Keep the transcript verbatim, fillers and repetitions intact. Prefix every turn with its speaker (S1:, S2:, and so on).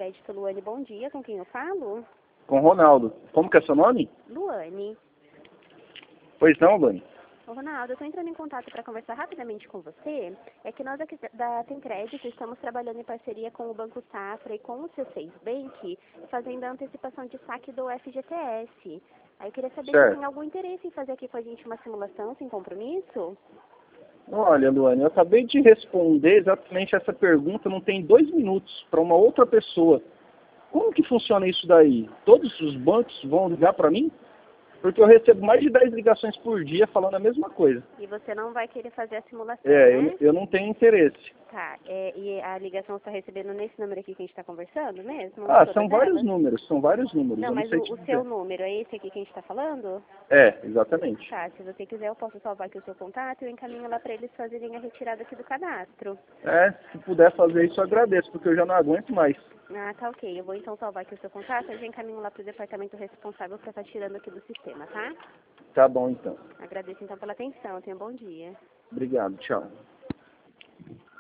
S1: Crédito Luane, bom dia. Com quem eu falo?
S2: Com Ronaldo. Como que é seu nome?
S1: Luane.
S2: Pois não, Luane.
S1: Ô, Ronaldo, eu estou entrando em contato para conversar rapidamente com você. É que nós aqui da Tem Crédito estamos trabalhando em parceria com o Banco Safra e com o C seis Bank, fazendo a antecipação de saque do F G T S. Aí eu queria saber
S2: Certo.
S1: se tem algum interesse em fazer aqui com a gente uma simulação sem compromisso?
S2: Olha, Luane, eu acabei de responder exatamente essa pergunta, não tem dois minutos, para uma outra pessoa. Como que funciona isso daí? Todos os bancos vão ligar para mim? Porque eu recebo mais de dez ligações por dia falando a mesma coisa.
S1: E você não vai querer fazer a simulação,
S2: É,
S1: né?
S2: eu, eu não tenho interesse.
S1: Tá, é, e a ligação você está recebendo nesse número aqui que a gente está conversando mesmo?
S2: Ah,
S1: Todas
S2: são vários
S1: elas?
S2: números, são vários números.
S1: Não,
S2: eu não
S1: mas
S2: sei
S1: o,
S2: te
S1: o
S2: dizer.
S1: seu número é esse aqui que a gente está falando?
S2: É, exatamente.
S1: Tá, se você quiser eu posso salvar aqui o seu contato e eu encaminho lá para eles fazerem a retirada aqui do cadastro.
S2: É, se puder fazer isso, eu agradeço, porque eu já não aguento mais.
S1: Ah, tá ok. Eu vou então salvar aqui o seu contato e já encaminho lá para o departamento responsável para estar tirando aqui do sistema, tá?
S2: Tá bom, então.
S1: Agradeço então pela atenção. Tenha um bom dia.
S2: Obrigado, tchau.